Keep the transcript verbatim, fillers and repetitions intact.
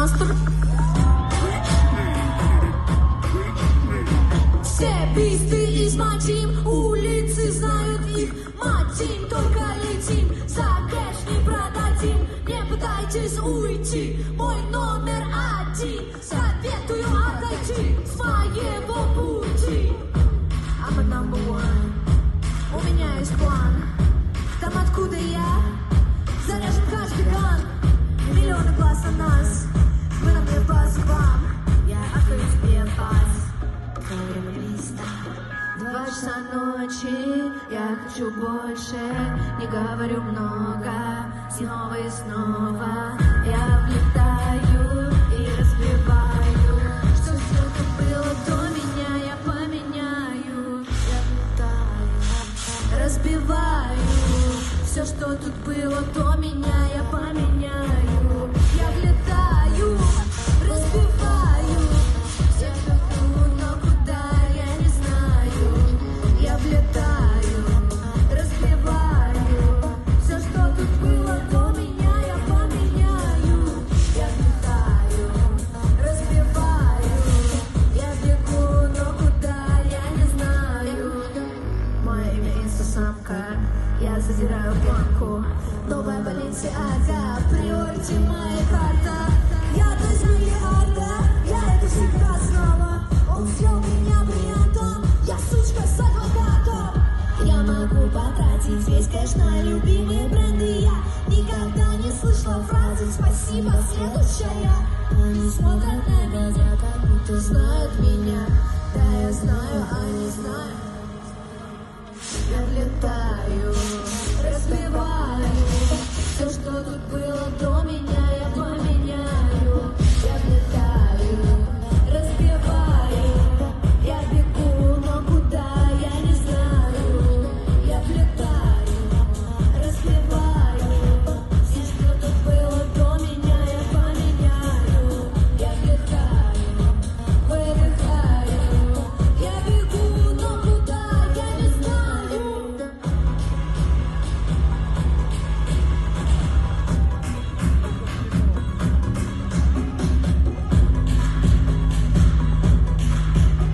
Мастер. Все писты из Матим, улицы знают их. Матим, только летим, за кэш не продадим. Не пытайтесь уйти, мой номер один. Советую отойти с моего пути. I'm a number one, у меня есть план. Там, откуда я, заряжен каждый ган. Миллионы глаз на нас, мы на мне по зубам. Я открою тебе пас, время близко. Два часа ночи, я хочу больше. Не говорю много, снова и снова. Я влетаю и разбиваю. Что все это было до меня, я поменяю. Я влетаю, разбиваю. Все, что тут было до меня, я поменяю. Я влетаю, разбиваю. Я бегу, но куда, я не знаю. Я влетаю, разбиваю. Все, что тут было до меня, я поменяю. Я влетаю, разбиваю. Я бегу, но куда, я не знаю. Мое имя инстасамка. Я задираю планку. Новая Баленсиага, приорити моя карта. Я из миллиарда, я это всегда знала. Он съел меня бриллиантом, я сучка с адвокатом. Я могу потратить весь кэш на любимые бренды. Я никогда не слышала фразы «спасибо, следующая». Они смотрят на глаза, как будто знают меня. Да, я знаю, они знают. Я влетаю, разбиваю. Все, что тут было до меня.